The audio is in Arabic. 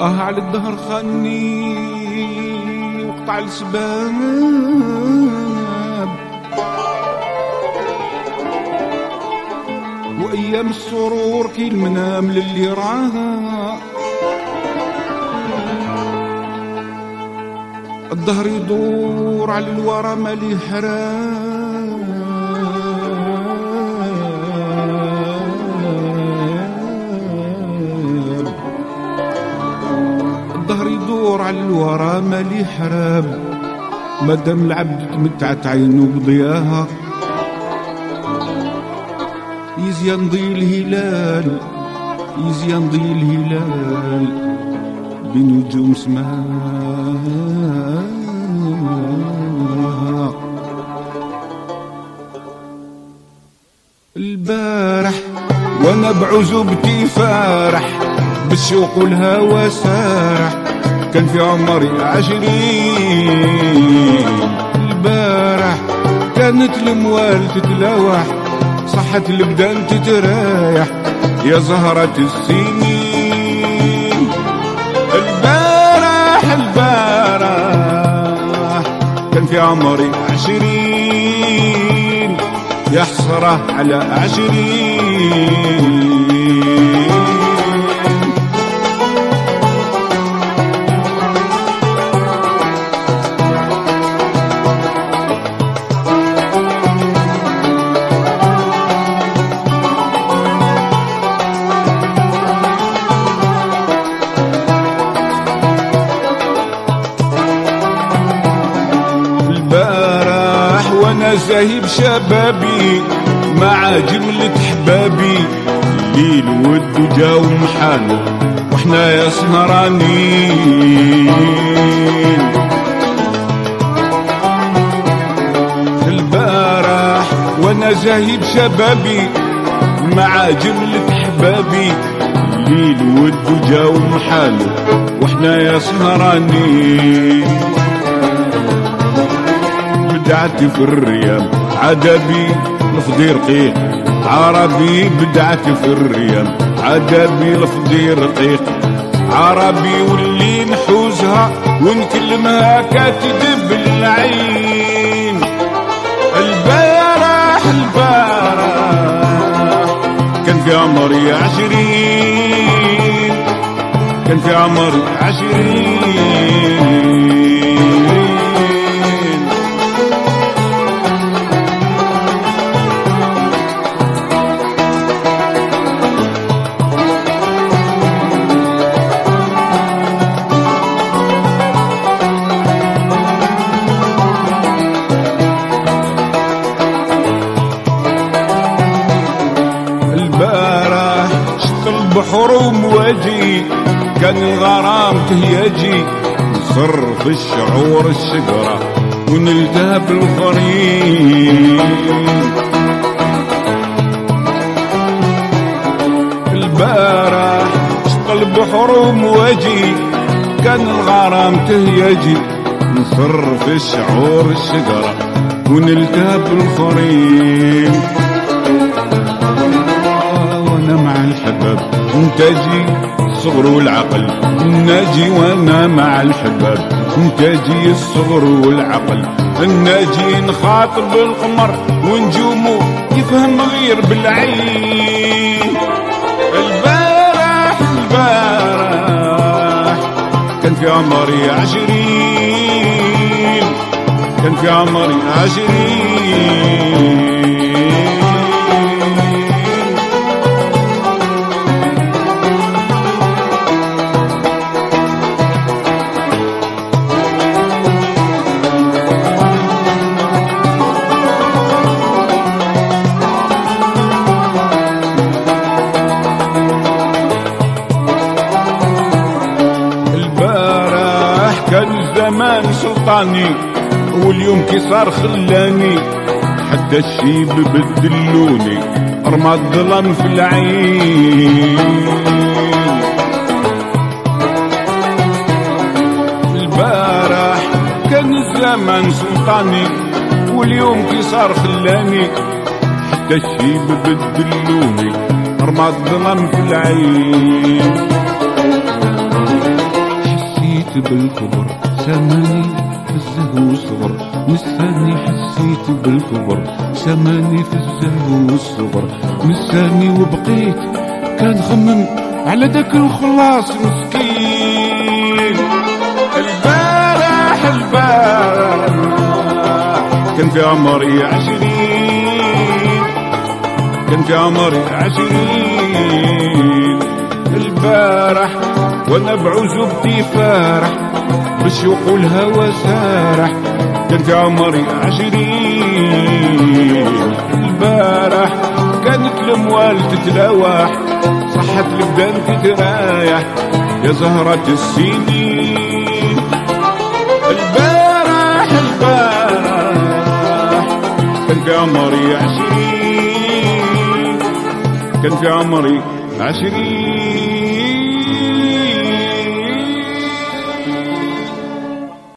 على الدهر خاني وقطع السباب، وأيام السرور كي المنام للي راها. الدهر يدور على الورى مالي حرام، الدهر يدور على الورى مالي حرام، مادام العبد تمتعت عينه بضياها. يزيان ضي الهلال، يزيان ضي الهلال بنجوم سماها. البارح وانا بعزوبتي فارح، بالشوق والهوى سارح، كان في عمري 20. البارح كانت الموال تتلوح، صحت البدان تترايح يا زهرة السنين. البارح البارح كان في عمري 20، يا حسرة على 20. وانا زاهب شبابي مع جملة حبابي، الليل والدجى ومحانو واحنا يا سهرانين. البارح وانا زاهب شبابي مع جملة حبابي، الليل والدجى ومحانو واحنا يا سهرانين. بدعت في الريام عدبي لفظي رقيق عربي، بدعت في الريام عدبي لفظي رقيق عربي، واللي نحوزها ونكلمها كاتدب العين. البارح البارح كان في عمري 20، كان في عمري 20. البحر ومواجي كان الغرام تهيجي، نصرف الشعور الشجرة ونلتهب الخريف. البارح شط البحر ومواجي كان الغرام تهيجي، نصرف الشعور الشجرة ونلتهب الخريف. وانا مع الحباب نتاجي الصغر والعقل، ناجي وانا مع الحباب نتاجي الصغر والعقل، الناجي نخاطب القمر ونجومه يفهم غير بالعين. البارح البارح كان في عمري 20، كان في عمري 20. كان الزمان سلطاني واليوم كي صار خلاني، حتى الشيب بدلوني رمى الظلام في العين. البارح كان الزمان سلطاني واليوم كي صار خلاني، حتى الشيب بدلوني رمى الظلام في العين. حسيت بالكبر، سماني في الزهو والصغر، نساني حسيت بالكبر، سماني في الزهو والصغر، نساني وبقيت كان خمم على داك الخلاص مسكين. البارح كان في عمري 20، كان في عمري 20 البارح، وانا بعزوبتي فارح بالشوق والهوى سارح. كان في عمري 20 البارح، كانت الاموال تتلاوح، صحت البدان تترايح يا زهرة السنين. البارح كان في عمري 20، كان في عمري 20.